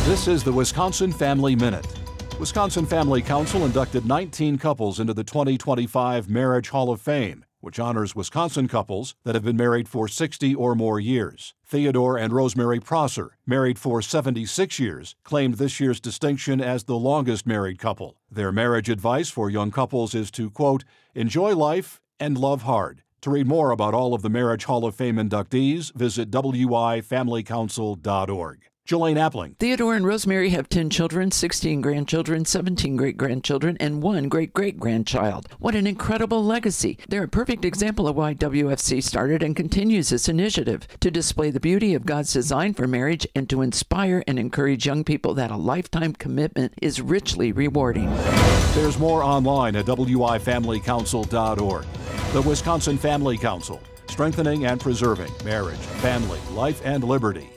This is the Wisconsin Family Minute. Wisconsin Family Council inducted 19 couples into the 2025 Marriage Hall of Fame, which honors Wisconsin couples that have been married for 60 or more years. Theodore and Rosemary Prosser, married for 76 years, claimed this year's distinction as the longest married couple. Their marriage advice for young couples is to, quote, enjoy life and love hard. To read more about all of the Marriage Hall of Fame inductees, visit wifamilycouncil.org. Jelaine Appling. Theodore and Rosemary have 10 children, 16 grandchildren, 17 great-grandchildren, and 1 great-great-grandchild. What an incredible legacy. They're a perfect example of why WFC started and continues this initiative, to display the beauty of God's design for marriage and to inspire and encourage young people that a lifetime commitment is richly rewarding. There's more online at wifamilycouncil.org. The Wisconsin Family Council, strengthening and preserving marriage, family, life, and liberty.